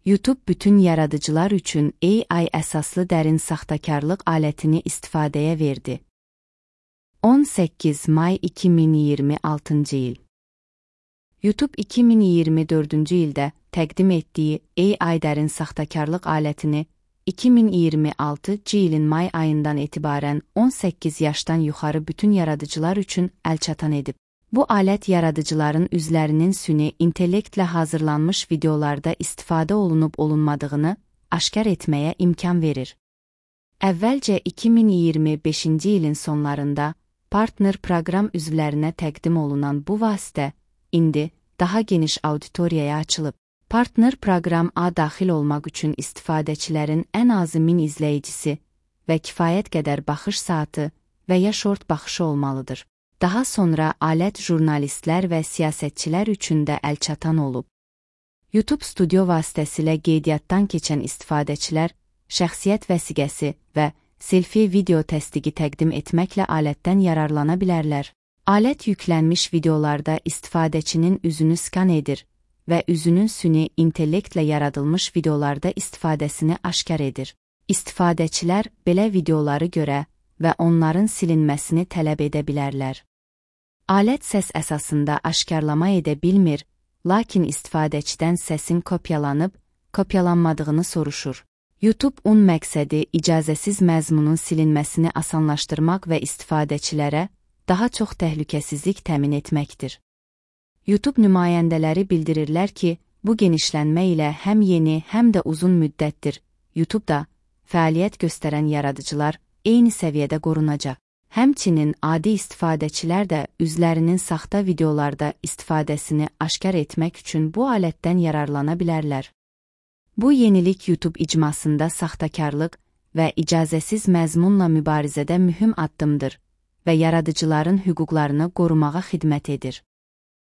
YouTube bütün yaradıcılar üçün AI əsaslı dərin saxtakarlıq alətini istifadəyə verdi. 18 may 2026-cı il. YouTube 2024-cü ildə təqdim etdiyi AI dərin saxtakarlıq alətini 2026-cı ilin may ayından etibarən 18 yaşdan yuxarı bütün yaradıcılar üçün əlçatan edib. Bu alət yaradıcıların üzlərinin süni intellektlə hazırlanmış videolarda istifadə olunub-olunmadığını aşkar etməyə imkan verir. Əvvəlcə 2025-ci ilin sonlarında partner proqram üzvlərinə təqdim olunan bu vasitə indi daha geniş auditoriyaya açılıb. Partner proqram A daxil olmaq üçün istifadəçilərin ən azı 1000 izləyicisi və kifayət qədər baxış saatı və ya short baxışı olmalıdır. Daha sonra alət jurnalistlər və siyasətçilər üçün də əlçatan olub. YouTube Studio vasitəsilə qeydiyyatdan keçən istifadəçilər şəxsiyyət vəsiqəsi və selfie video təsdiqi təqdim etməklə alətdən yararlana bilərlər. Alət yüklənmiş videolarda istifadəçinin üzünü skan edir və üzünün süni intellektlə yaradılmış videolarda istifadəsini aşkar edir. İstifadəçilər belə videoları görə və onların silinməsini tələb edə bilərlər. Alət səs əsasında aşkarlama edə bilmir, lakin istifadəçidən səsin kopyalanıb-kopyalanmadığını soruşur. YouTube-un məqsədi icazəsiz məzmunun silinməsini asanlaşdırmaq və istifadəçilərə daha çox təhlükəsizlik təmin etməkdir. YouTube nümayəndələri bildirirlər ki, bu genişlənmə ilə həm yeni, həm də uzun müddətdir YouTube-da fəaliyyət göstərən yaradıcılar eyni səviyyədə qorunacaq. Həmçinin adi istifadəçilər də üzlərinin saxta videolarda istifadəsini aşkar etmək üçün bu alətdən yararlana bilərlər. Bu yenilik YouTube icmasında saxtakarlıq və icazəsiz məzmunla mübarizədə mühüm addımdır və yaradıcıların hüquqlarını qorumağa xidmət edir.